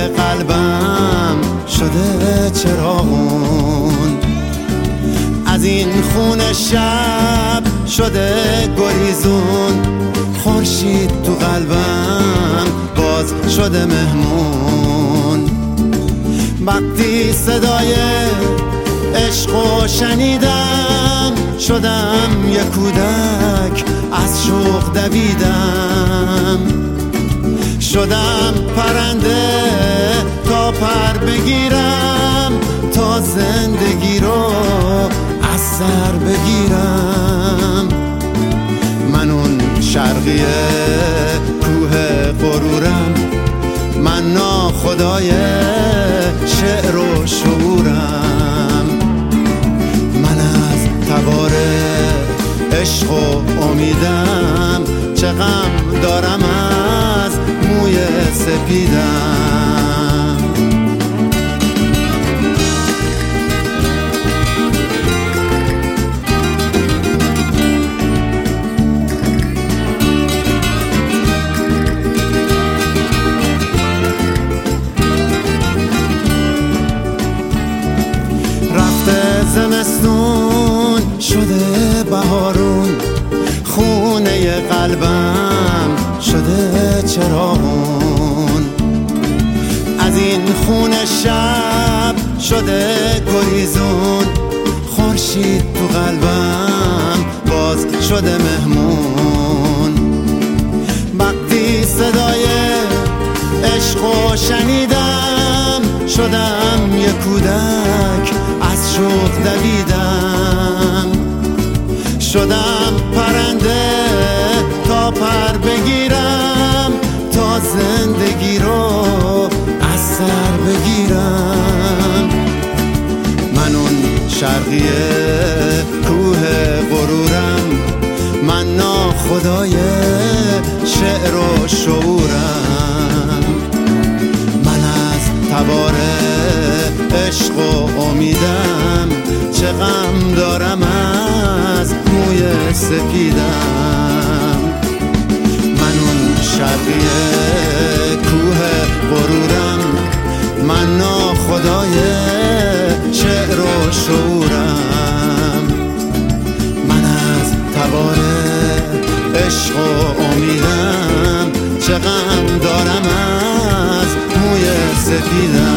قلبم شده چراغون، از این خون شب شده گریزون. خورشید تو قلبم باز شده مهمون. وقتی صدای عشقو شنیدم شدم یه کودک، از شوق دویدم. شدم پرنده تا پر بگیرم، تا زندگی رو از سر بگیرم. من اون شرقی کوه غرورم، من ناخدای شعر و شعورم. من از تبار عشق و امیدم، چه غم دارم از موی سپیدم. زمستون شده بهارون، خونه قلبم شده چراغون. از این خونه شب شده گریزون. خورشید تو قلبم باز شده مهمون. وقتی صدای عشقو شنیدم شدم یه کودک، از شوق دویدم. شدم پرنده تا پر بگیرم، تا زندگی رو از سر بگیرم. من اون شرقی کوه غرورم، من ناخدای شعر و شعورم. من از تبار عشق و امیدم، چه غم دارم از موی سپیدم. من اون شرقی کوه غرورم، من ناخدای شعر و شعورم. من از تبار عشق و امیدم، چه غم دارم از موی سپیدم.